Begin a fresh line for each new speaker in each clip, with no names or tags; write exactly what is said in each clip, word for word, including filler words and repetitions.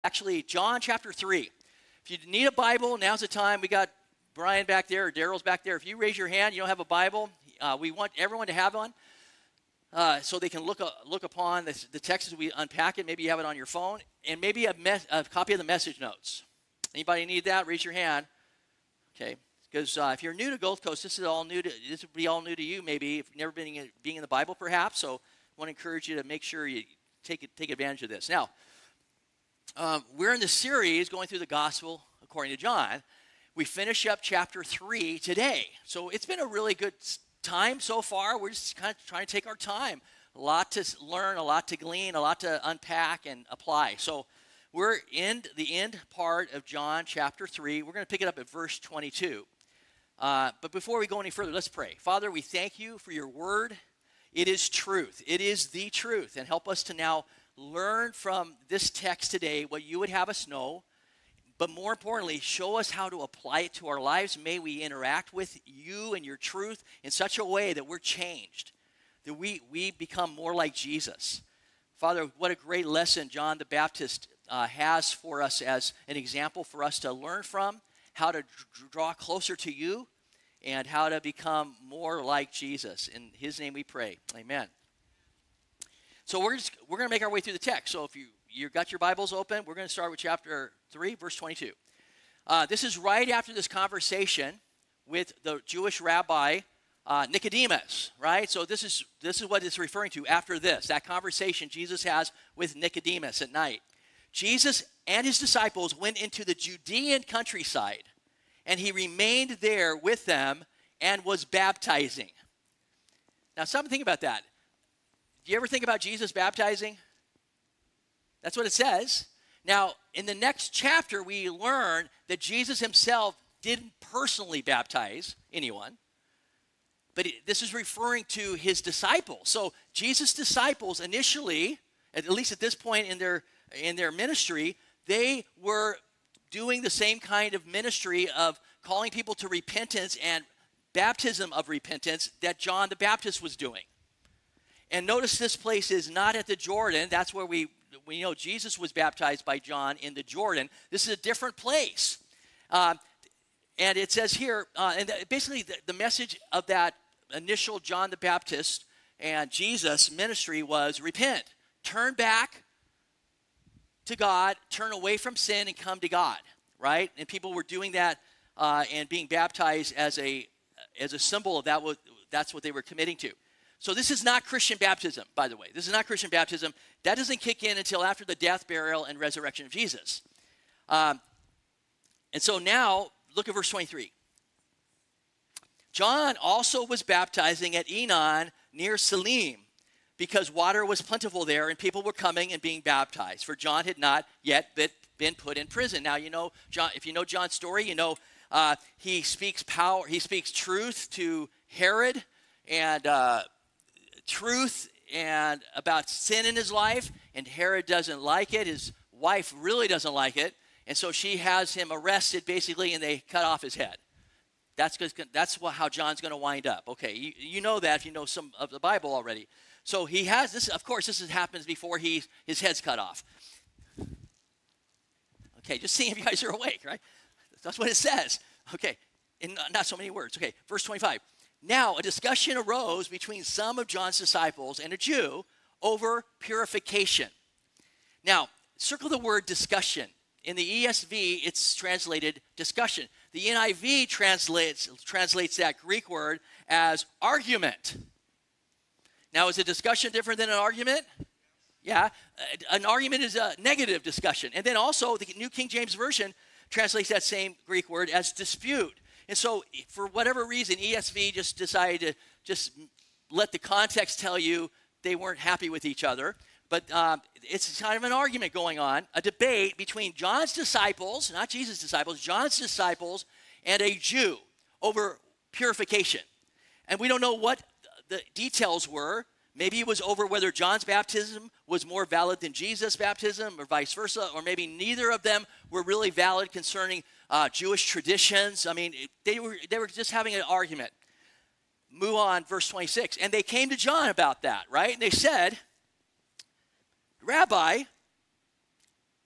Actually, John chapter three. If you need a Bible, now's the time. We got Brian back there, or Daryl's back there. If you raise your hand, you don't have a Bible, uh, we want everyone to have one uh, so they can look uh, look upon the, the text as we unpack it. Maybe you have it on your phone, and maybe a, mes- a copy of the message notes. Anybody need that? Raise your hand. Okay, because uh, if you're new to Gold Coast, this is all new. To, this would be all new to you. Maybe if you've never been in, being in the Bible, perhaps. So, I want to encourage you to make sure you take it, take advantage of this. Now. Um, we're in the series going through the Gospel according to John. We finish up chapter three today. So it's been a really good time so far. We're just kind of trying to take our time. A lot to learn, a lot to glean, a lot to unpack and apply. So we're in the end part of John chapter three. We're going to pick it up at verse twenty-two. Uh, but before we go any further, let's pray. Father, we thank you for your word. It is truth. It is the truth. And help us to now learn from this text today what you would have us know, but more importantly, show us how to apply it to our lives. May we interact with you and your truth in such a way that we're changed, that we, we become more like Jesus. Father, what a great lesson John the Baptist uh, has for us as an example for us to learn from, how to dr- draw closer to you, and how to become more like Jesus. In his name we pray. Amen. So we're just, we're going to make our way through the text. So if you you've got your Bibles open, we're going to start with chapter three, verse twenty-two. Uh, this is right after this conversation with the Jewish rabbi uh, Nicodemus, right? So this is this is what it's referring to after this, that conversation Jesus has with Nicodemus at night. Jesus and his disciples went into the Judean countryside, and he remained there with them and was baptizing. Now, something think about that. Do you ever think about Jesus baptizing? That's what it says. Now, in the next chapter, we learn that Jesus himself didn't personally baptize anyone, but it, this is referring to his disciples. So Jesus' disciples initially, at least at this point in their, in their ministry, they were doing the same kind of ministry of calling people to repentance and baptism of repentance that John the Baptist was doing. And notice this place is not at the Jordan. That's where we, we know Jesus was baptized by John in the Jordan. This is a different place. Uh, and it says here, uh, and basically the, the message of that initial John the Baptist and Jesus ministry was repent. Turn back to God, turn away from sin and come to God, right? And people were doing that uh, and being baptized as a, as a symbol of that. That's what they were committing to. So this is not Christian baptism, by the way. This is not Christian baptism. That doesn't kick in until after the death, burial, and resurrection of Jesus. Um, and so now, look at verse twenty-three. John also was baptizing at Enon near Salim, because water was plentiful there, and people were coming and being baptized. For John had not yet been put in prison. Now, you know, John, if you know John's story, you know uh, he speaks power. He speaks truth to Herod, and uh, truth and about sin in his life, and Herod doesn't like it. His wife really doesn't like it, and so she has him arrested basically, and they cut off his head. That's that's what, how John's going to wind up. Okay, you, you know that if you know some of the Bible already. So he has this. Of course, this is, happens before he his head's cut off. Okay, just seeing if you guys are awake, right? That's what it says. Okay, in not so many words. Okay, verse twenty-five. Now, a discussion arose between some of John's disciples and a Jew over purification. Now, circle the word discussion. In the E S V, it's translated discussion. The N I V translates, translates that Greek word as argument. Now, is a discussion different than an argument? Yeah. An argument is a negative discussion. And then also, the New King James Version translates that same Greek word as dispute. And so, for whatever reason, E S V just decided to just let the context tell you they weren't happy with each other. But um, it's kind of an argument going on, a debate between John's disciples, not Jesus' disciples, John's disciples, and a Jew over purification. And we don't know what the details were. Maybe it was over whether John's baptism was more valid than Jesus' baptism, or vice versa, or maybe neither of them were really valid concerning uh, Jewish traditions. I mean, they were, they were just having an argument. Move on, verse twenty-six. And they came to John about that, right? And they said, Rabbi,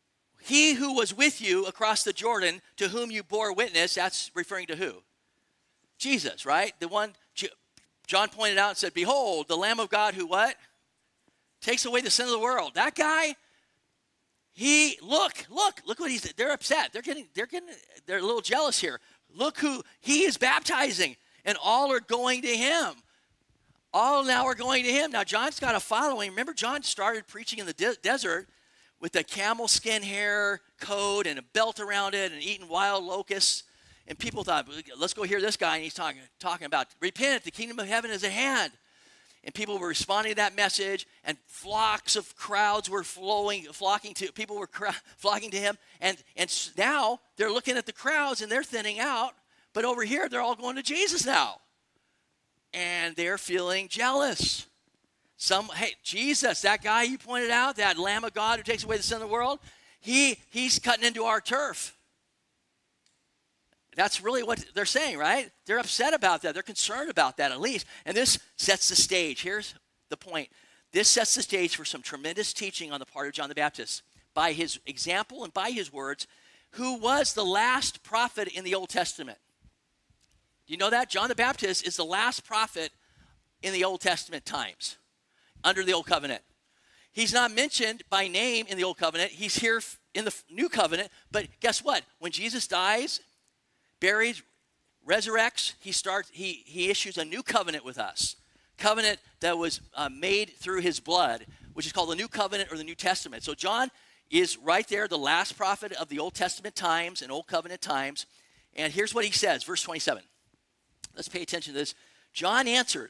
he who was with you across the Jordan, to whom you bore witness, that's referring to who? Jesus, right? The one John pointed out and said, behold, the Lamb of God who what? Takes away the sin of the world. That guy, he, look, look, look what he's, they're upset. They're getting, they're getting, they're a little jealous here. Look who he is baptizing, and all are going to him. All now are going to him. Now, John's got a following. Remember, John started preaching in the de- desert with a camel skin hair coat and a belt around it and eating wild locusts. And people thought, let's go hear this guy. And he's talking, talking about, repent, the kingdom of heaven is at hand. And people were responding to that message, and flocks of crowds were flowing, flocking to, people were cr- flocking to him. And, and now they're looking at the crowds and they're thinning out. But over here, they're all going to Jesus now. And they're feeling jealous. Some, hey, Jesus, that guy you pointed out, that Lamb of God who takes away the sin of the world, he, he's cutting into our turf. That's really what they're saying, right? They're upset about that. They're concerned about that at least. And this sets the stage. Here's the point. This sets the stage for some tremendous teaching on the part of John the Baptist. By his example and by his words, who was the last prophet in the Old Testament. Do you know that? John the Baptist is the last prophet in the Old Testament times, under the Old Covenant. He's not mentioned by name in the Old Covenant. He's here in the New Covenant. But guess what? When Jesus dies, buried, resurrects, he starts. He, he issues a new covenant with us. Covenant that was uh, made through his blood, which is called the New Covenant or the New Testament. So John is right there, the last prophet of the Old Testament times and Old Covenant times. And here's what he says, verse twenty-seven. Let's pay attention to this. John answered,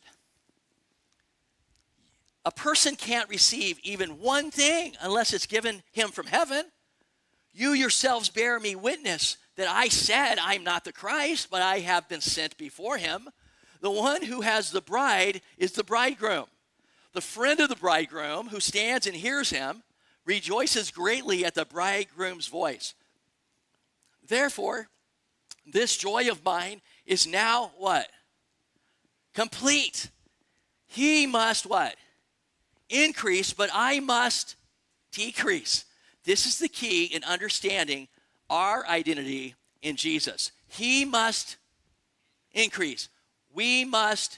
a person can't receive even one thing unless it's given him from heaven. You yourselves bear me witness that I said I'm not the Christ, but I have been sent before him. The one who has the bride is the bridegroom. The friend of the bridegroom who stands and hears him rejoices greatly at the bridegroom's voice. Therefore, this joy of mine is now what? Complete. He must what? Increase, but I must decrease. This is the key in understanding our identity in Jesus. He must increase. We must.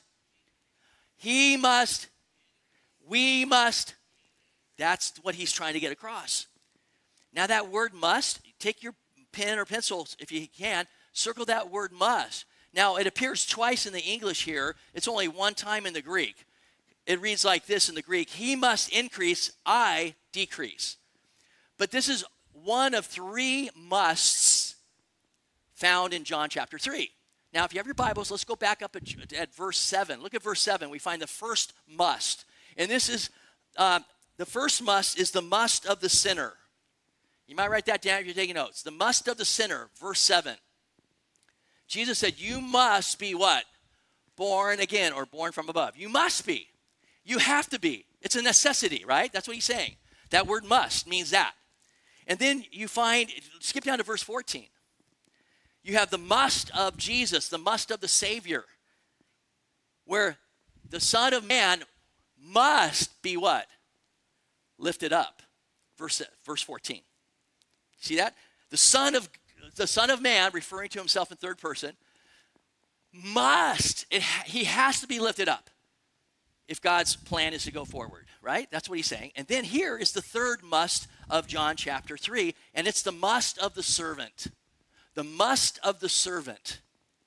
He must. We must. That's what he's trying to get across. Now that word must, take your pen or pencil if you can, circle that word must. Now it appears twice in the English here. It's only one time in the Greek. It reads like this in the Greek: he must increase, I decrease. But this is one of three musts found in John chapter three. Now, if you have your Bibles, let's go back up at, at verse seven. Look at verse seven. We find the first must. And this is, uh, the first must is the must of the sinner. You might write that down if you're taking notes. The must of the sinner, verse seven. Jesus said, you must be what? Born again, or born from above. You must be. You have to be. It's a necessity, right? That's what he's saying. That word must means that. And then you find, skip down to verse fourteen. You have the must of Jesus, the must of the Savior, where the Son of Man must be what? Lifted up. Verse, verse fourteen. See that? The Son of the Son of Man, referring to himself in third person, must, it, he has to be lifted up if God's plan is to go forward, right? That's what he's saying. And then here is the third must of John chapter three, and it's the must of the servant. The must of the servant.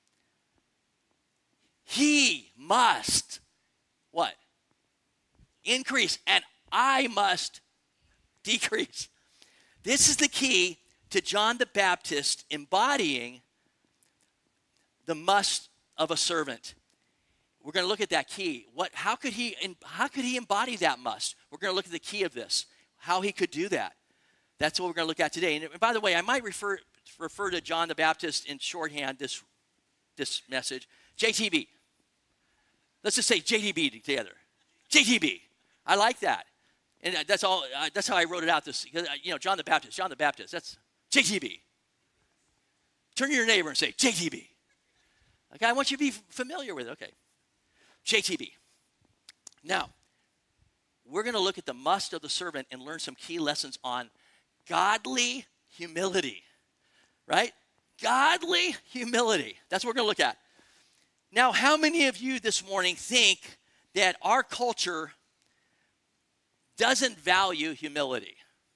He must, what? Increase, and I must decrease. This is the key to John the Baptist embodying the must of a servant. We're going to look at that key. What, how could he, how could he embody that must? We're going to look at the key of this, how he could do that. That's what we're going to look at today. And by the way, I might refer refer to John the Baptist in shorthand this this message. J T B. Let's just say J T B together. J T B. I like that, and that's all. Uh, that's how I wrote it out. This, you know, John the Baptist. John the Baptist. That's J T B. Turn to your neighbor and say J T B. Okay, I want you to be familiar with it. Okay, J T B. Now, we're going to look at the must of the servant and learn some key lessons on godly humility, right? Godly humility. That's what we're going to look at. Now, how many of you this morning think that our culture doesn't value humility?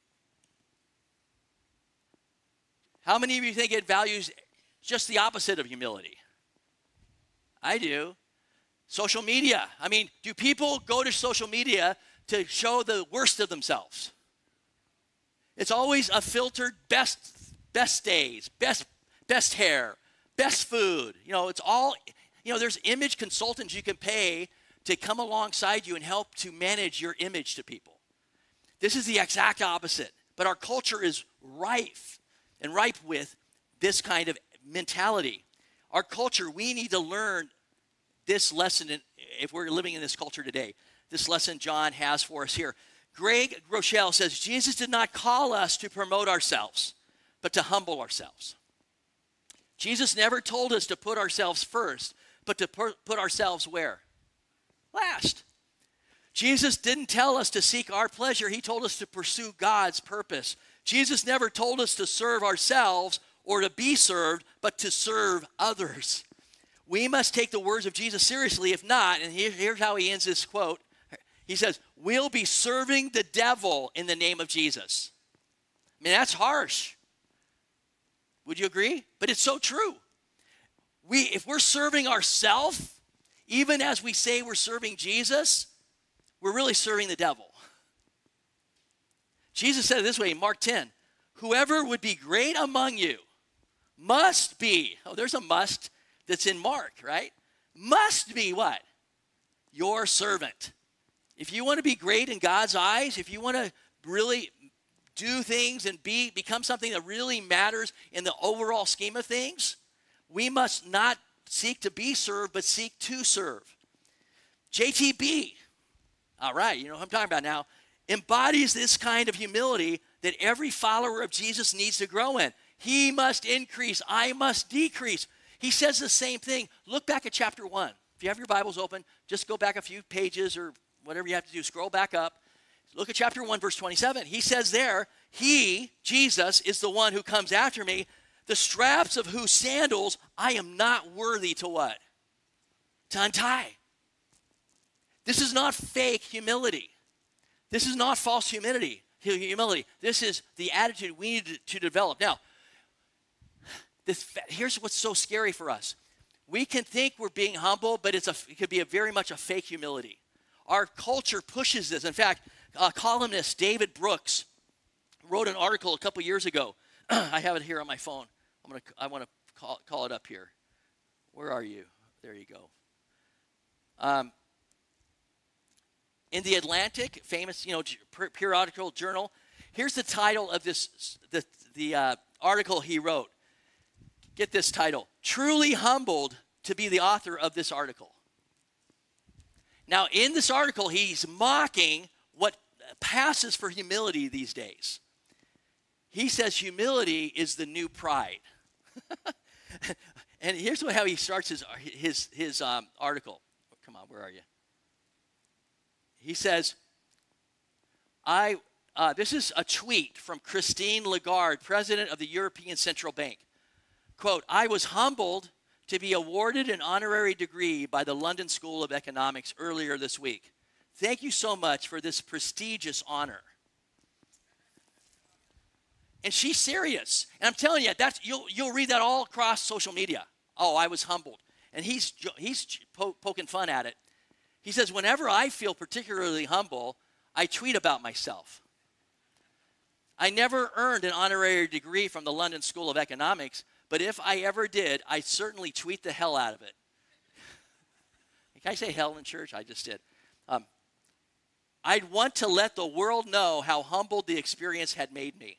How many of you think it values just the opposite of humility? I do. Social media. I mean, do people go to social media to show the worst of themselves? It's always a filtered best, best days, best, best hair, best food. You know, it's all, you know, there's image consultants you can pay to come alongside you and help to manage your image to people. This is the exact opposite. But our culture is rife and ripe with this kind of mentality. Our culture, we need to learn this lesson in, if we're living in this culture today. This lesson John has for us here. Greg Rochelle says, Jesus did not call us to promote ourselves, but to humble ourselves. Jesus never told us to put ourselves first, but to put ourselves where? Last. Jesus didn't tell us to seek our pleasure. He told us to pursue God's purpose. Jesus never told us to serve ourselves or to be served, but to serve others. We must take the words of Jesus seriously. If not, and here, here's how he ends this quote. He says, we'll be serving the devil in the name of Jesus. I mean, that's harsh. Would you agree? But it's so true. We, if we're serving ourselves, even as we say we're serving Jesus, we're really serving the devil. Jesus said it this way in Mark ten, whoever would be great among you must be, oh, there's a must that's in Mark, right? Must be what? Your servant. If you want to be great in God's eyes, if you want to really do things and be become something that really matters in the overall scheme of things, we must not seek to be served, but seek to serve. J T B, all right, you know what I'm talking about now, embodies this kind of humility that every follower of Jesus needs to grow in. He must increase, I must decrease. He says the same thing. Look back at chapter one. If you have your Bibles open, just go back a few pages or whatever you have to do, scroll back up. Look at chapter one, verse twenty-seven. He says there, he, Jesus, is the one who comes after me, the straps of whose sandals I am not worthy to what? To untie. This is not fake humility. This is not false humility. Humility. This is the attitude we need to develop. Now, this, here's what's so scary for us. We can think we're being humble, but it's a, it could be a very much a fake humility. Our culture pushes this. In fact, uh, columnist David Brooks wrote an article a couple years ago. I have it here on my phone. I'm gonna. I want to call, call it up here. Where are you? There you go. Um, in the Atlantic, famous, you know, periodical journal. Here's the title of this. The the uh, article he wrote. Get this title: "Truly humbled to be the author of this article." Now, in this article, he's mocking what passes for humility these days. He says humility is the new pride. And here's what, how he starts his, his, his um, article. Oh, come on, where are you? He says, I, uh, this is a tweet from Christine Lagarde, president of the European Central Bank. Quote, I was humbled to be awarded an honorary degree by the London School of Economics earlier this week. Thank you so much for this prestigious honor. And she's serious. And I'm telling you, that's, you'll, you'll read that all across social media. Oh, I was humbled. And he's, he's po- poking fun at it. He says, whenever I feel particularly humble, I tweet about myself. I never earned an honorary degree from the London School of Economics, but if I ever did, I certainly tweet the hell out of it. Can I say hell in church? I just did. Um, I'd want to let the world know how humbled the experience had made me.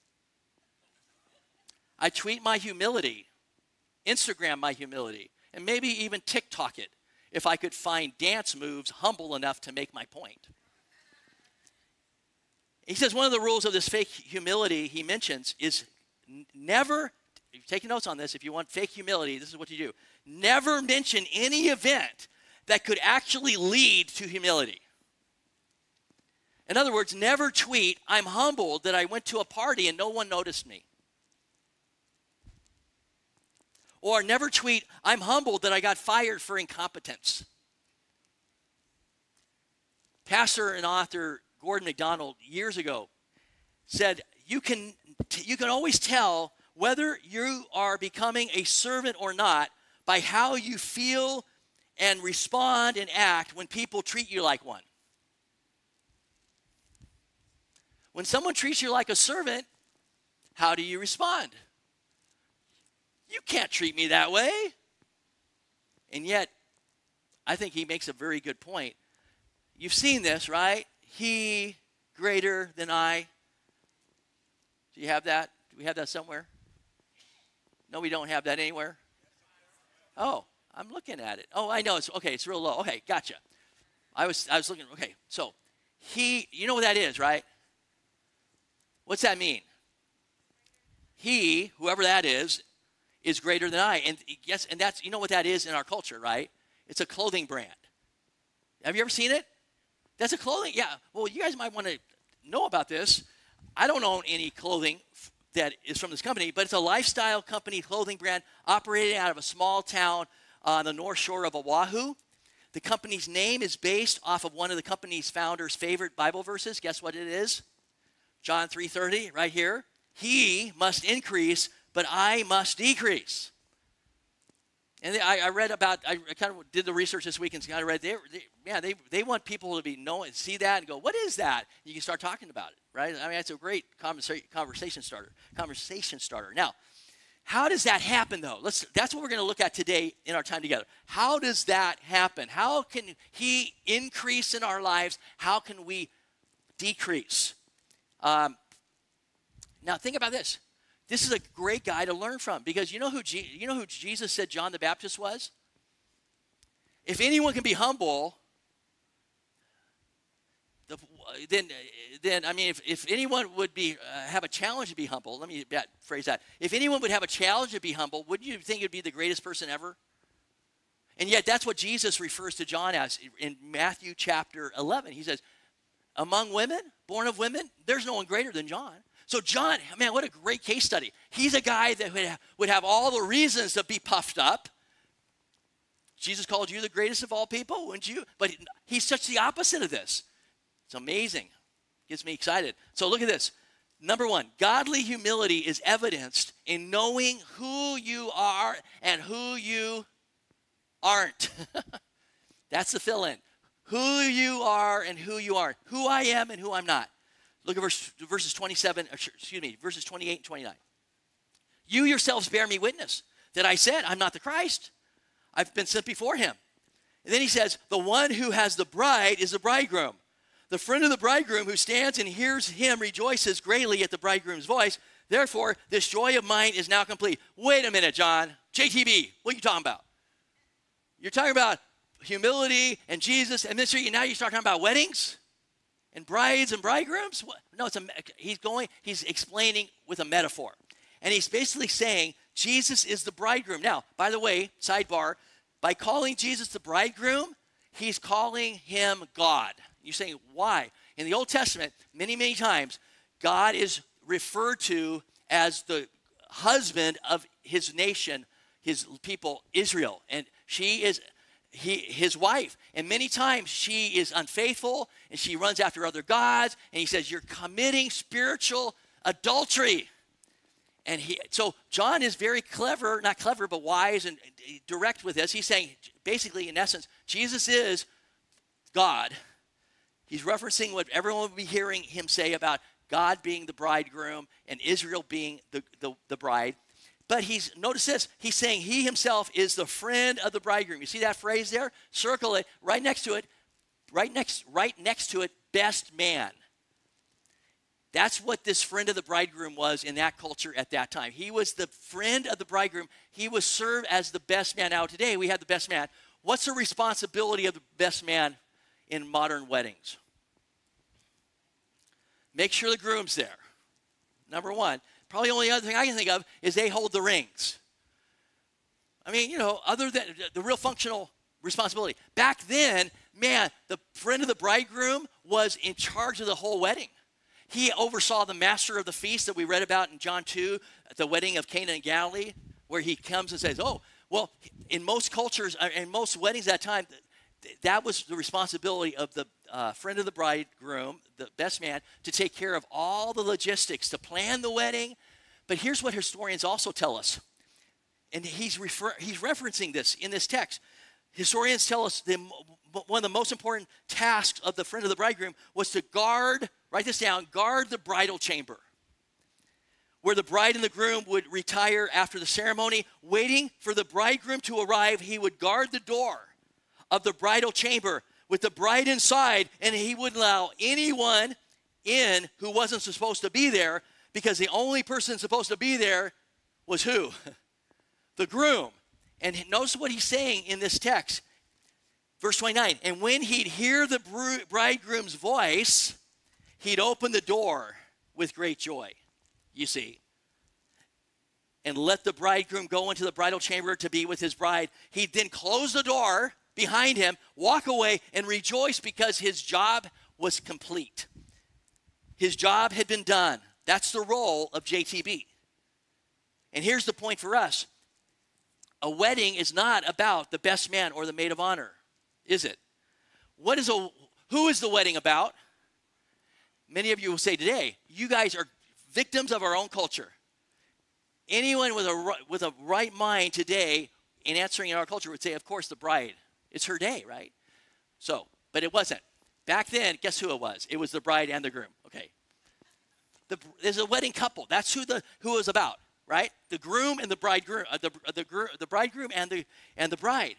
I tweet my humility, Instagram my humility, and maybe even TikTok it if I could find dance moves humble enough to make my point. He says one of the rules of this fake humility he mentions is n- never, take notes on this, if you want fake humility, this is what you do. Never mention any event that could actually lead to humility. In other words, never tweet, I'm humbled that I went to a party and no one noticed me. Or never tweet, I'm humbled that I got fired for incompetence. Pastor and author Gordon MacDonald years ago said, you can, you can always tell whether you are becoming a servant or not by how you feel and respond and act when people treat you like one. When someone treats you like a servant, how do you respond? You can't treat me that way. And yet, I think he makes a very good point. You've seen this, right? He greater than I. Do you have that? Do we have that somewhere? No, we don't have that anywhere. Oh, I'm looking at it. Oh, I know. It's okay. It's real low. Okay, gotcha. I was I was looking. Okay, so he. You know what that is, right? What's that mean? He, whoever that is, is greater than I. And yes, and that's, you know what that is in our culture, right? It's a clothing brand. Have you ever seen it? That's a clothing, yeah. Well, you guys might want to know about this. I don't own any clothing that is from this company, but it's a lifestyle company clothing brand operating out of a small town on the north shore of Oahu. The company's name is based off of one of the company's founders' favorite Bible verses. Guess what it is? John three thirty, right here. He must increase, but I must decrease. And I, I read about, I kind of did the research this week and kind of read, they, they, yeah, they, they want people to be know and see that and go, what is that? You can start talking about it, right? I mean, it's a great conversa- conversation starter, conversation starter. Now, how does that happen, though? Let's, that's what we're going to look at today in our time together. How does that happen? How can he increase in our lives? How can we decrease? Um, now, think about this. This is a great guy to learn from because you know who Je- you know who Jesus said John the Baptist was? If anyone can be humble, the, then, then I mean, if, if anyone would be uh, have a challenge to be humble, let me that, phrase that. If anyone would have a challenge to be humble, wouldn't you think it would be the greatest person ever? And yet, that's what Jesus refers to John as in Matthew chapter eleven. He says, among women, born of women, there's no one greater than John. So John, man, what a great case study. He's a guy that would have, would have all the reasons to be puffed up. Jesus called you the greatest of all people, wouldn't you? But he's such the opposite of this. It's amazing. Gets me excited. So look at this. Number one, godly humility is evidenced in knowing who you are and who you aren't. That's the fill-in. Who you are and who you aren't. Who I am and who I'm not. Look at verse, verses twenty-seven, excuse me, verses twenty-eight and twenty-nine. You yourselves bear me witness that I said, I'm not the Christ. I've been sent before him. And then he says, the one who has the bride is the bridegroom. The friend of the bridegroom who stands and hears him rejoices greatly at the bridegroom's voice. Therefore, this joy of mine is now complete. Wait a minute, John. J T B, what are you talking about? You're talking about humility and Jesus and mystery, and now you start talking about weddings? And brides and bridegrooms? What? No, it's a, he's going, he's explaining with a metaphor. And he's basically saying Jesus is the bridegroom. Now, by the way, sidebar, by calling Jesus the bridegroom, he's calling him God. You're saying, why? In the Old Testament, many, many times, God is referred to as the husband of his nation, his people, Israel. And she is He, his wife, and many times she is unfaithful and she runs after other gods, and he says, you're committing spiritual adultery. And he, so John is very clever, not clever, but wise and direct with this. He's saying, basically, in essence, Jesus is God. He's referencing what everyone will be hearing him say about God being the bridegroom and Israel being the, the, the bride. But he's, notice this, he's saying he himself is the friend of the bridegroom. You see that phrase there? Circle it, right next to it, right next, right next to it, best man. That's what this friend of the bridegroom was in that culture at that time. He was the friend of the bridegroom. He was served as the best man. Now today we have the best man. What's the responsibility of the best man in modern weddings? Make sure the groom's there, number one. Probably the only other thing I can think of is they hold the rings. I mean, you know, other than the real functional responsibility. Back then, man, the friend of the bridegroom was in charge of the whole wedding. He oversaw the master of the feast that we read about in John two, at the wedding of Cana in Galilee, where he comes and says, oh, well, in most cultures, uh, in most weddings at that time, th- that was the responsibility of the uh, friend of the bridegroom, the best man, to take care of all the logistics, to plan the wedding. But here's what historians also tell us. And he's, refer- he's referencing this in this text. Historians tell us the, one of the most important tasks of the friend of the bridegroom was to guard, write this down, guard the bridal chamber, where the bride and the groom would retire after the ceremony. Waiting for the bridegroom to arrive, he would guard the door of the bridal chamber with the bride inside, and he wouldn't allow anyone in who wasn't supposed to be there, because the only person supposed to be there was who? The groom. And notice what he's saying in this text. Verse twenty-nine, and when he'd hear the bridegroom's voice, he'd open the door with great joy, you see, and let the bridegroom go into the bridal chamber to be with his bride. He'd then close the door behind him, walk away, and rejoice because his job was complete. His job had been done. That's the role of J T B. And here's the point for us. A wedding is not about the best man or the maid of honor, is it? What is a, who is the wedding about? Many of you will say today, you guys are victims of our own culture. Anyone with a, with a right mind today in answering in our culture would say, of course, the bride. It's her day, right? So, but it wasn't. Back then, guess who it was? It was the bride and the groom. Okay. The, there's a wedding couple. That's who the who it was about, right? The groom and the bridegroom, uh, the uh, the, the bridegroom and the and the bride.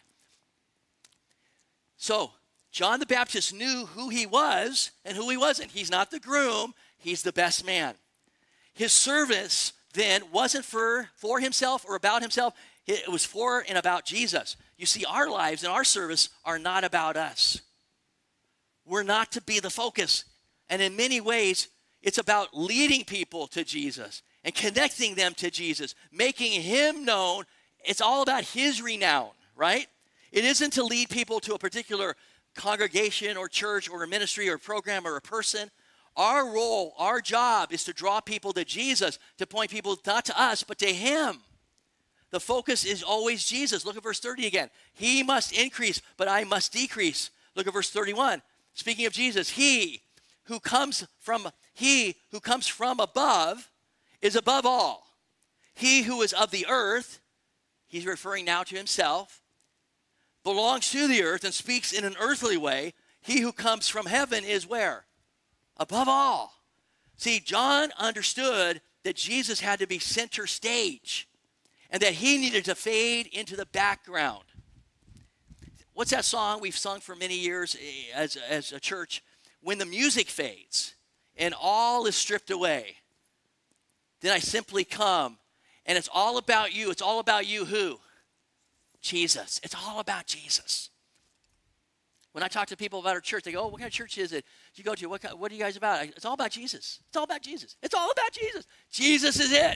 So John the Baptist knew who he was and who he wasn't. He's not the groom. He's the best man. His service then wasn't for for himself or about himself. It was for and about Jesus. You see, our lives and our service are not about us. We're not to be the focus. And in many ways, it's about leading people to Jesus and connecting them to Jesus, making him known. It's all about his renown, right? It isn't to lead people to a particular congregation or church or a ministry or a program or a person. Our role, our job is to draw people to Jesus, to point people not to us, but to him. The focus is always Jesus. Look at verse thirty again. He must increase, but I must decrease. Look at verse thirty-one. Speaking of Jesus, he who comes from he who comes from above is above all. He who is of the earth, he's referring now to himself, belongs to the earth and speaks in an earthly way. He who comes from heaven is where? Above all. See, John understood that Jesus had to be center stage and that he needed to fade into the background. What's that song we've sung for many years as, as a church? When the music fades and all is stripped away, then I simply come, and it's all about you. It's all about you who? Jesus. It's all about Jesus. When I talk to people about our church, they go, oh, what kind of church is it you go to? What, kind, what are you guys about? It's all about Jesus. It's all about Jesus. It's all about Jesus. Jesus is it.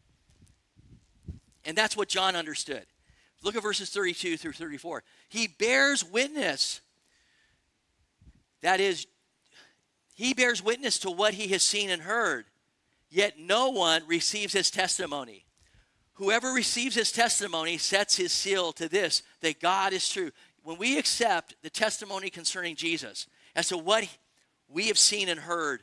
And that's what John understood. Look at verses thirty-two through thirty-four. He bears witness. That is, he bears witness to what he has seen and heard, yet no one receives his testimony. Whoever receives his testimony sets his seal to this, that God is true. When we accept the testimony concerning Jesus as to what we have seen and heard,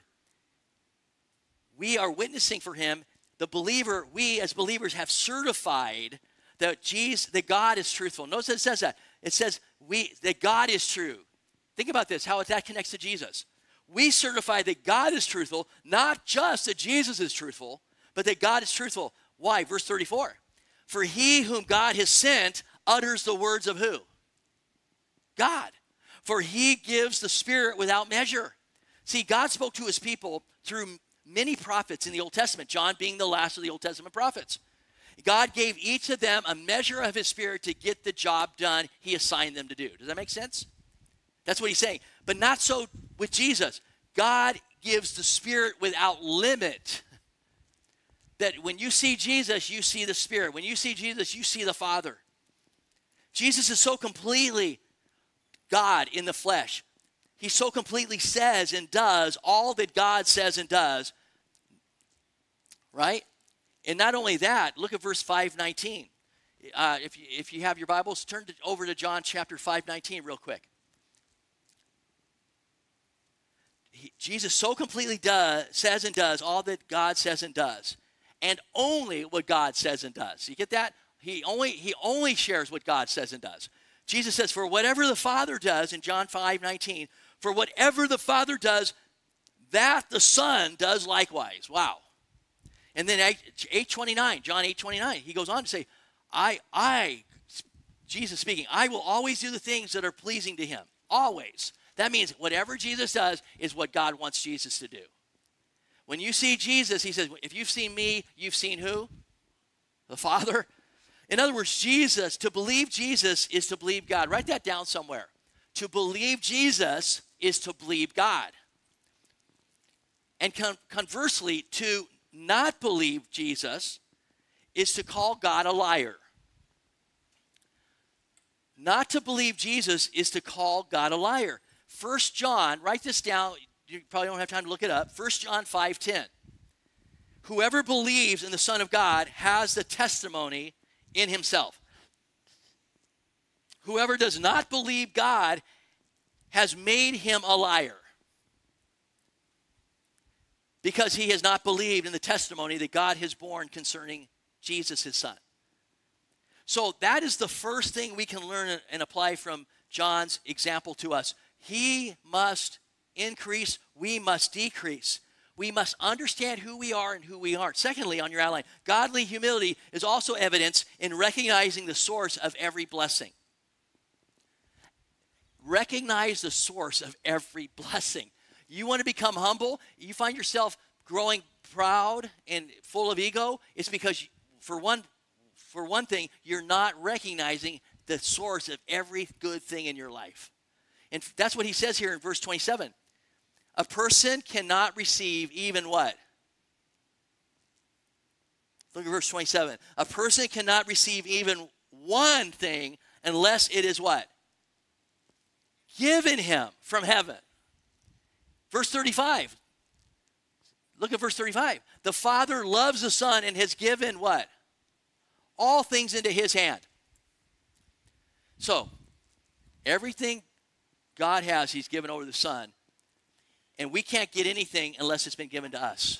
we are witnessing for him. The believer, we as believers have certified that Jesus, that God is truthful. Notice that it says that. It says we that God is true. Think about this, how that connects to Jesus. We certify that God is truthful, not just that Jesus is truthful, but that God is truthful. Why? Verse thirty-four. For he whom God has sent utters the words of who? God. For he gives the Spirit without measure. See, God spoke to his people through many prophets in the Old Testament, John being the last of the Old Testament prophets. God gave each of them a measure of his Spirit to get the job done he assigned them to do. Does that make sense? That's what he's saying. But not so with Jesus. God gives the Spirit without limit. That when you see Jesus, you see the Spirit. When you see Jesus, you see the Father. Jesus is so completely God in the flesh. He so completely says and does all that God says and does, right? And not only that, look at verse five nineteen. Uh, if, you, if you have your Bibles, turn to, over to John chapter five nineteen real quick. He, Jesus so completely does, says and does all that God says and does, and only what God says and does. You get that? He only, he only shares what God says and does. Jesus says, for whatever the Father does, in John five nineteen, for whatever the Father does, that the Son does likewise. Wow. And then eight twenty-nine, John eight twenty-nine, he goes on to say, I, I, Jesus speaking, I will always do the things that are pleasing to him. Always. That means whatever Jesus does is what God wants Jesus to do. When you see Jesus, he says, if you've seen me, you've seen who? The Father. In other words, Jesus, to believe Jesus is to believe God. Write that down somewhere. To believe Jesus is to believe God. And con- conversely, to not believe Jesus is to call God a liar. Not to believe Jesus is to call God a liar. First John, write this down. You probably don't have time to look it up. First John five ten. Whoever believes in the Son of God has the testimony in himself. Whoever does not believe God has made him a liar, because he has not believed in the testimony that God has borne concerning Jesus, his Son. So that is the first thing we can learn and apply from John's example to us. He must increase, we must decrease. We must understand who we are and who we aren't. Secondly, on your outline, godly humility is also evidence in recognizing the source of every blessing. Recognize the source of every blessing. You want to become humble? You find yourself growing proud and full of ego? It's because, for one, for one thing, you're not recognizing the source of every good thing in your life. And that's what he says here in verse twenty-seven. A person cannot receive even what? Look at verse twenty-seven. A person cannot receive even one thing unless it is what? Given him from heaven. Verse thirty-five. Look at verse thirty-five. The Father loves the Son and has given what? All things into his hand. So, everything God has, he's given over the Son. And we can't get anything unless it's been given to us.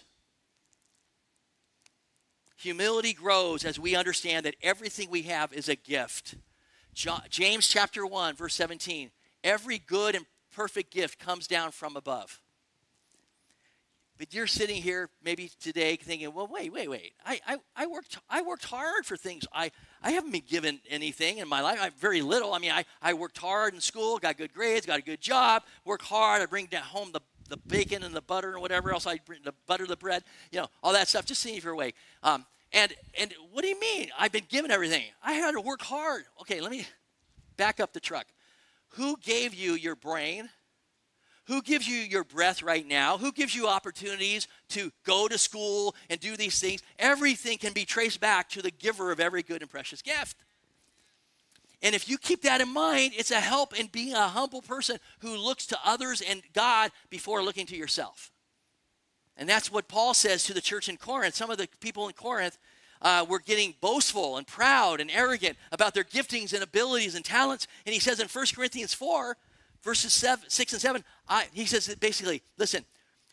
Humility grows as we understand that everything we have is a gift. John, James chapter one, verse seventeen. Every good and perfect gift comes down from above. But you're sitting here maybe today thinking, well, wait, wait, wait. I, I, I, worked, I worked hard for things. I, I haven't been given anything in my life. I very little. I mean, I, I worked hard in school, got good grades, got a good job, worked hard. I bring down home the, the bacon and the butter and whatever else. I bring the butter, the bread, you know, all that stuff. Just seeing if you're awake. Um, and, and what do you mean? I've been given everything. I had to work hard. Okay, let me back up the truck. Who gave you your brain? Who gives you your breath right now? Who gives you opportunities to go to school and do these things? Everything can be traced back to the giver of every good and precious gift. And if you keep that in mind, it's a help in being a humble person who looks to others and God before looking to yourself. And that's what Paul says to the church in Corinth. Some of the people in Corinth uh, were getting boastful and proud and arrogant about their giftings and abilities and talents. And he says in First Corinthians four, verses seven, six and seven, I, he says that basically, listen,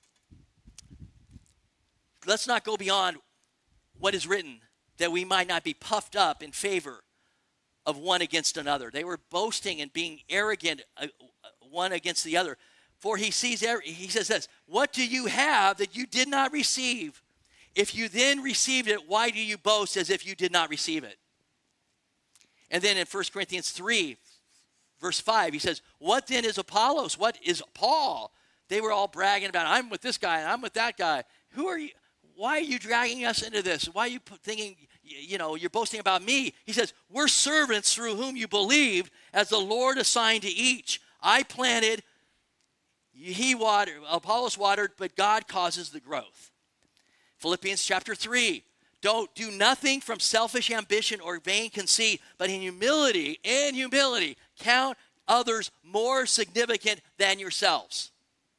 let's not go beyond what is written, that we might not be puffed up in favor of one against another. They were boasting and being arrogant uh, one against the other. For he sees, every, he says this, what do you have that you did not receive? If you then received it, why do you boast as if you did not receive it? And then in First Corinthians three, verse five, he says, what then is Apollos? What is Paul? They were all bragging about, I'm with this guy and I'm with that guy. Who are you? Why are you dragging us into this? Why are you thinking, you know, you're boasting about me? He says, we're servants through whom you believed, as the Lord assigned to each. I planted, he watered, Apollos watered, but God causes the growth. Philippians chapter three. Don't do nothing from selfish ambition or vain conceit, but in humility, in humility, count others more significant than yourselves.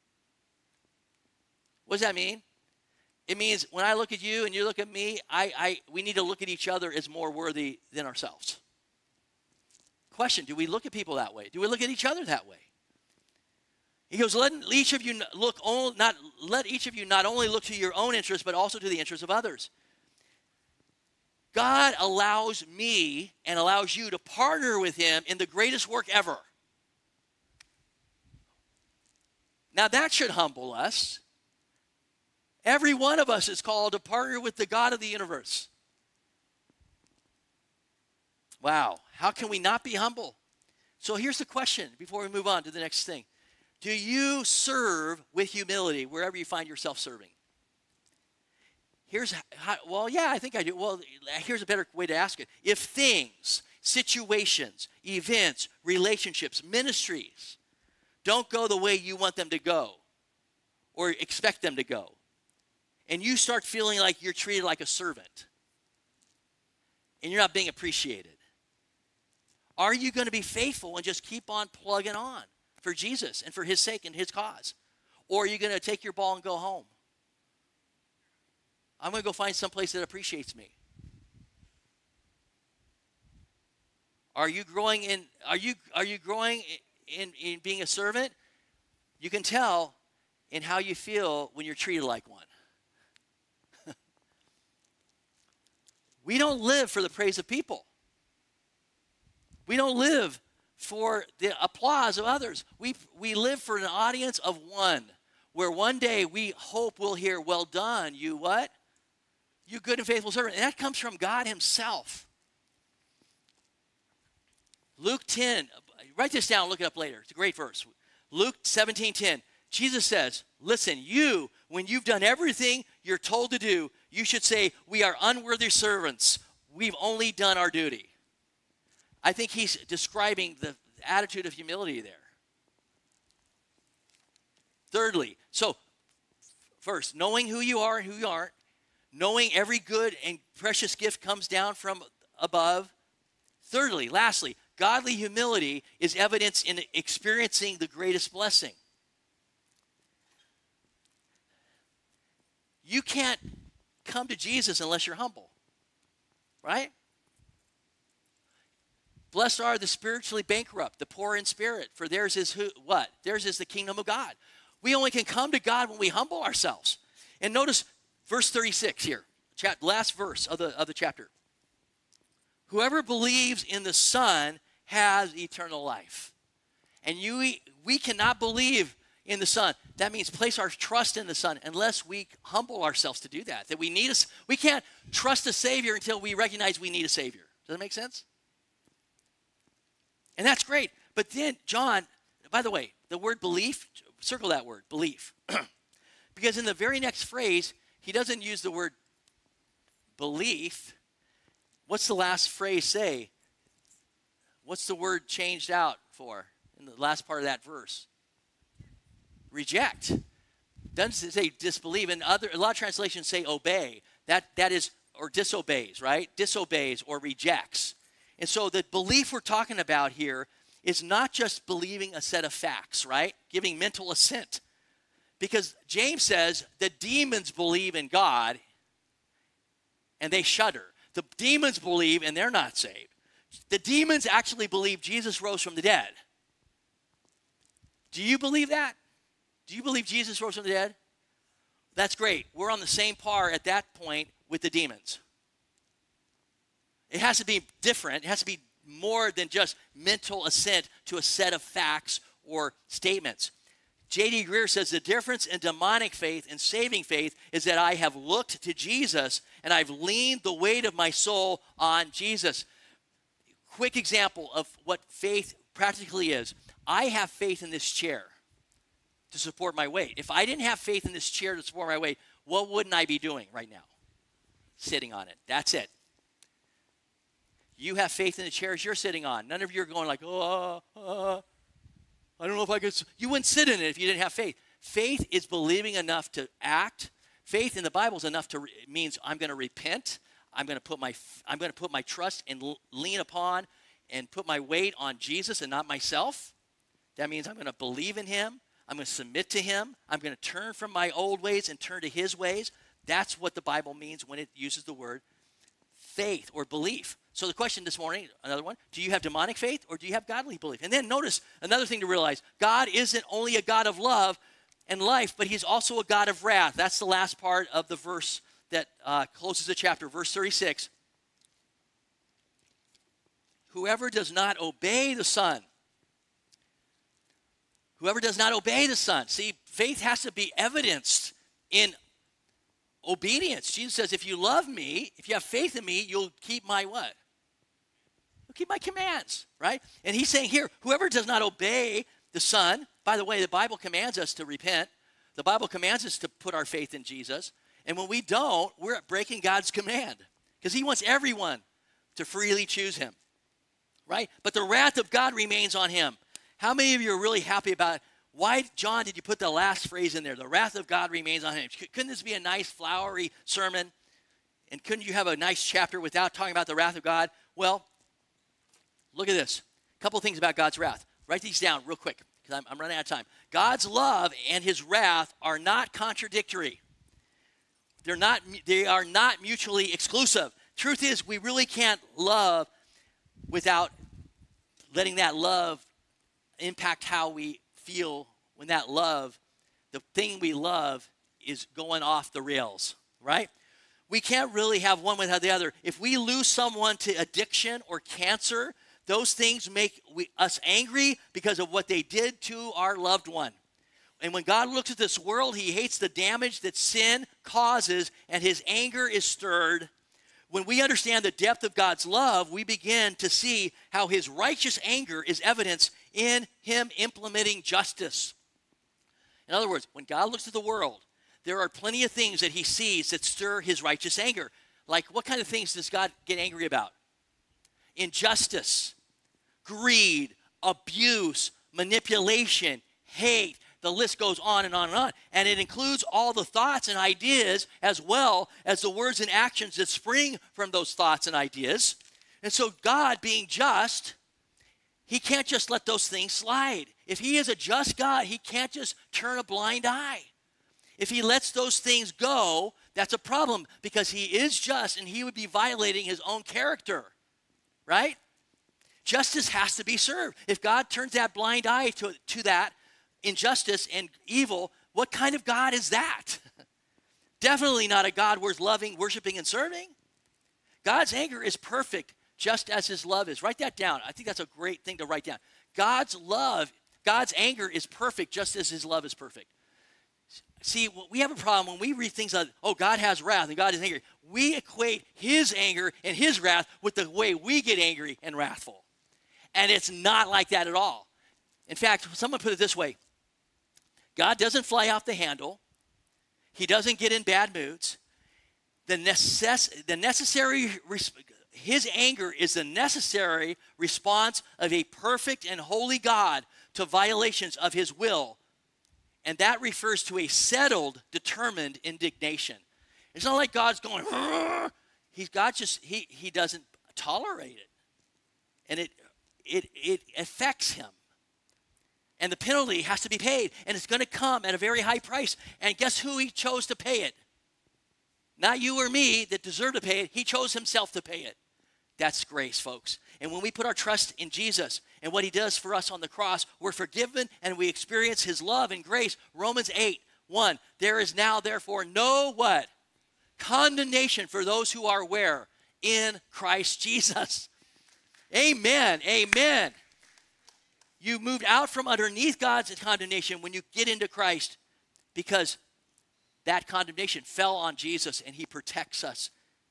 What does that mean? It means when I look at you and you look at me, I, I, we need to look at each other as more worthy than ourselves. Question, do we look at people that way? Do we look at each other that way? He goes, let each of you look only, not let each of you not only look to your own interests, but also to the interests of others. God allows me and allows you to partner with him in the greatest work ever. Now that should humble us. Every one of us is called to partner with the God of the universe. Wow, how can we not be humble? So here's the question before we move on to the next thing. Do you serve with humility wherever you find yourself serving? Here's how, well, yeah, I think I do. Well, here's a better way to ask it. If things, situations, events, relationships, ministries don't go the way you want them to go or expect them to go, and you start feeling like you're treated like a servant and you're not being appreciated, are you going to be faithful and just keep on plugging on for Jesus and for his sake and his cause? Or are you going to take your ball and go home? I'm going to go find someplace that appreciates me. Are you growing in, are you, are you growing in, in being a servant? You can tell in how you feel when you're treated like one. We don't live for the praise of people. We don't live for the applause of others. We, we live for an audience of one, where one day we hope we'll hear, well done, you what? You good and faithful servant. And that comes from God himself. Luke ten, write this down, look it up later. It's a great verse. Luke seventeen ten. Jesus says, listen, you, when you've done everything you're told to do, you should say, we are unworthy servants. We've only done our duty. I think he's describing the attitude of humility there. Thirdly, so first, knowing who you are and who you aren't, knowing every good and precious gift comes down from above. Thirdly, lastly, godly humility is evidence in experiencing the greatest blessing. You can't come to Jesus unless you're humble, right? Blessed are the spiritually bankrupt, the poor in spirit, for theirs is who, what? Theirs is the kingdom of God. We only can come to God when we humble ourselves. And notice verse thirty-six here, chap, last verse of the, of the chapter. Whoever believes in the Son has eternal life. And you, we cannot believe in the Son. That means place our trust in the Son unless we humble ourselves to do that. That we need us. We can't trust a Savior until we recognize we need a Savior. Does that make sense? And that's great. But then John, by the way, the word belief, circle that word, belief. Because in the very next phrase, he doesn't use the word belief. What's the last phrase say? What's the word changed out for in the last part of that verse? Reject. Doesn't say disbelieve. And other, a lot of translations say obey. That, that is, or disobeys, right? Disobeys or rejects. And so the belief we're talking about here is not just believing a set of facts, right? Giving mental assent. Because James says the demons believe in God and they shudder. The demons believe and they're not saved. The demons actually believe Jesus rose from the dead. Do you believe that? Do you believe Jesus rose from the dead? That's great. We're on the same par at that point with the demons. It has to be different. It has to be more than just mental assent to a set of facts or statements. J D Greer says the difference in demonic faith and saving faith is that I have looked to Jesus and I've leaned the weight of my soul on Jesus. Quick example of what faith practically is. I have faith in this chair to support my weight. If I didn't have faith in this chair to support my weight, what wouldn't I be doing right now? Sitting on it. That's it. You have faith in the chairs you're sitting on. None of you are going like, oh, uh, uh, I don't know if I could. You wouldn't sit in it if you didn't have faith. Faith is believing enough to act. Faith in the Bible is enough to, it means I'm going to repent. I'm going to put my, I'm going to put my trust and lean upon and put my weight on Jesus and not myself. That means I'm going to believe in him. I'm going to submit to him. I'm going to turn from my old ways and turn to his ways. That's what the Bible means when it uses the word faith or belief. So the question this morning, another one, do you have demonic faith or do you have godly belief? And then notice another thing to realize. God isn't only a God of love and life, but he's also a God of wrath. That's the last part of the verse that uh, closes the chapter, verse thirty-six. Whoever does not obey the Son, whoever does not obey the Son. See, faith has to be evidenced in obedience. Jesus says, if you love me, if you have faith in me, you'll keep my what? You'll keep my commands, right? And he's saying here, whoever does not obey the Son, by the way, the Bible commands us to repent. The Bible commands us to put our faith in Jesus. And when we don't, we're breaking God's command because he wants everyone to freely choose him, right? But the wrath of God remains on him. How many of you are really happy about it? Why, John, did you put the last phrase in there? The wrath of God remains on him. Couldn't this be a nice, flowery sermon? And couldn't you have a nice chapter without talking about the wrath of God? Well, look at this. A couple things about God's wrath. Write these down real quick because I'm, I'm running out of time. God's love and his wrath are not contradictory. They're not, they are not mutually exclusive. Truth is, we really can't love without letting that love impact how we feel when that love, the thing we love, is going off the rails, right? We can't really have one without the other. If we lose someone to addiction or cancer, those things make we, us angry because of what they did to our loved one. And when God looks at this world, he hates the damage that sin causes, and his anger is stirred. When we understand the depth of God's love, we begin to see how his righteous anger is evidence in him implementing justice. In other words, when God looks at the world, there are plenty of things that he sees that stir his righteous anger. Like, what kind of things does God get angry about? Injustice, greed, abuse, manipulation, hate. The list goes on and on and on. And it includes all the thoughts and ideas as well as the words and actions that spring from those thoughts and ideas. And so God, being just, he can't just let those things slide. If he is a just God, he can't just turn a blind eye. If he lets those things go, that's a problem because he is just and he would be violating his own character, right? Justice has to be served. If God turns that blind eye to, to that, injustice and evil, what kind of God is that? Definitely not a God worth loving, worshiping, and serving. God's anger is perfect, just as his love is. Write that down. I think that's a great thing to write down. God's love, God's anger is perfect, just as his love is perfect. See, we have a problem when we read things like, oh, God has wrath and God is angry. We equate his anger and his wrath with the way we get angry and wrathful. And it's not like that at all. In fact, someone put it this way. God doesn't fly off the handle. He doesn't get in bad moods. The, necess- the necessary, res- his anger is the necessary response of a perfect and holy God to violations of his will. And that refers to a settled, determined indignation. It's not like God's going, he's God just, he, he doesn't tolerate it. And it, it, it affects him. And the penalty has to be paid. And it's going to come at a very high price. And guess who he chose to pay it? Not you or me that deserve to pay it. He chose himself to pay it. That's grace, folks. And when we put our trust in Jesus and what he does for us on the cross, we're forgiven and we experience his love and grace. Romans eight, one, there is now therefore no what? Condemnation for those who are where? In Christ Jesus. Amen, amen. You moved out from underneath God's condemnation when you get into Christ because that condemnation fell on Jesus and he protects us.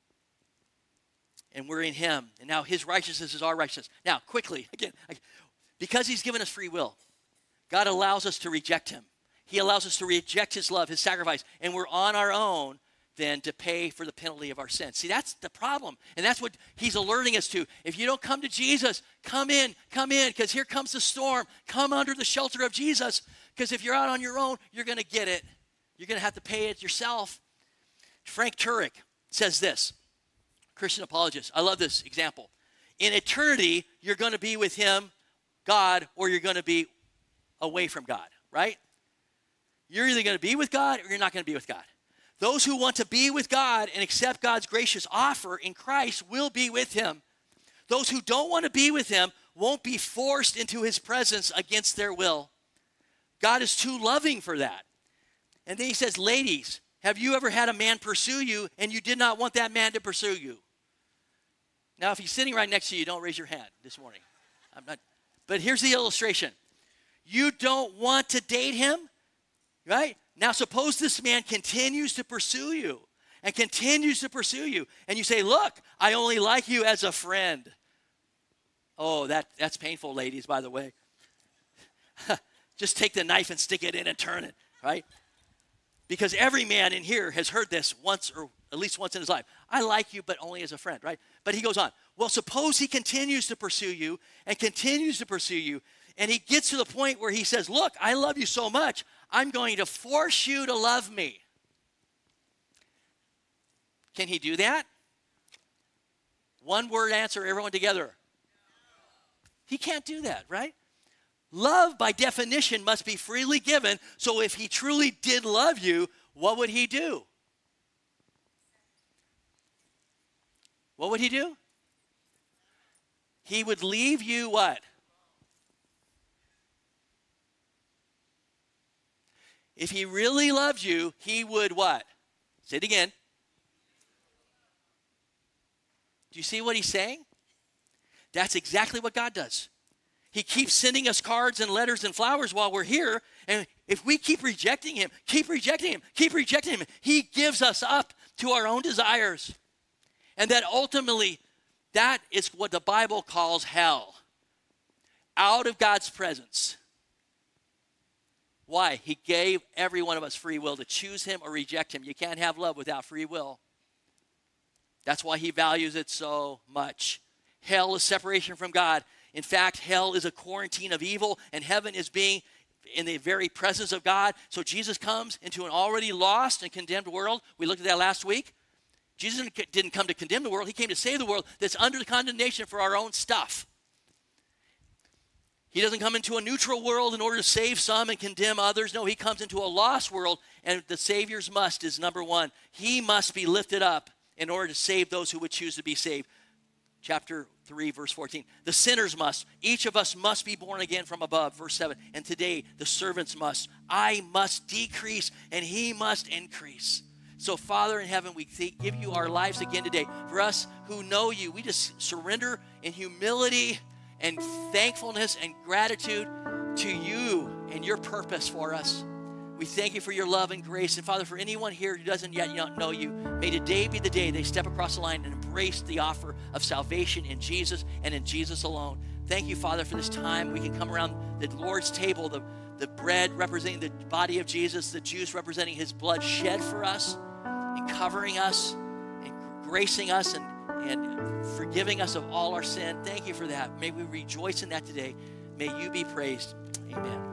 And we're in him. And now his righteousness is our righteousness. Now, quickly, again, because he's given us free will, God allows us to reject him. He allows us to reject his love, his sacrifice. And we're on our own then to pay for the penalty of our sins. See, that's the problem. And that's what he's alerting us to. If you don't come to Jesus, come in, come in, because here comes the storm. Come under the shelter of Jesus, because if you're out on your own, you're going to get it. You're going to have to pay it yourself. Frank Turek says this, Christian apologist. I love this example. In eternity, you're going to be with him, God, or you're going to be away from God, right? You're either going to be with God or you're not going to be with God. Those who want to be with God and accept God's gracious offer in Christ will be with him. Those who don't want to be with him won't be forced into his presence against their will. God is too loving for that. And then he says, ladies, have you ever had a man pursue you and you did not want that man to pursue you? Now, if he's sitting right next to you, don't raise your hand this morning. I'm not. But here's the illustration. You don't want to date him, right? Now, suppose this man continues to pursue you and continues to pursue you. And you say, look, I only like you as a friend. Oh, that, that's painful, ladies, by the way. Just take the knife and stick it in and turn it, right? Because every man in here has heard this once or at least once in his life. I like you, but only as a friend, right? But he goes on. Well, suppose he continues to pursue you and continues to pursue you, and he gets to the point where he says, look, I love you so much, I'm going to force you to love me. Can he do that? One word answer, everyone together. He can't do that, right? Love, by definition, must be freely given. So if he truly did love you, what would he do? What would he do? He would leave you what? If he really loved you, he would what? Say it again. Do you see what he's saying? That's exactly what God does. He keeps sending us cards and letters and flowers while we're here. And if we keep rejecting him, keep rejecting him, keep rejecting him, he gives us up to our own desires. And that ultimately, that is what the Bible calls hell. Out of God's presence. Why? He gave every one of us free will to choose him or reject him. You can't have love without free will. That's why he values it so much. Hell is separation from God. In fact, hell is a quarantine of evil, and heaven is being in the very presence of God. So Jesus comes into an already lost and condemned world. We looked at that last week. Jesus didn't come to condemn the world. He came to save the world that's under the condemnation for our own stuff. He doesn't come into a neutral world in order to save some and condemn others. No, he comes into a lost world, and the Savior's must is number one. He must be lifted up in order to save those who would choose to be saved. Chapter three, verse fourteen. The sinners must. Each of us must be born again from above. Verse seven. And today, the servants must. I must decrease, and he must increase. So, Father in heaven, we give you our lives again today. For us who know you, we just surrender in humility and thankfulness and gratitude to you and your purpose for us. We thank you for your love and grace. And Father, for anyone here who doesn't yet know you, may today be the day they step across the line and embrace the offer of salvation in Jesus and in Jesus alone. Thank you, Father, for this time. We can come around the Lord's table, the, the bread representing the body of Jesus, the juice representing his blood shed for us and covering us and gracing us and, and forgiving us of all our sin. Thank you for that. May we rejoice in that today. May you be praised. Amen.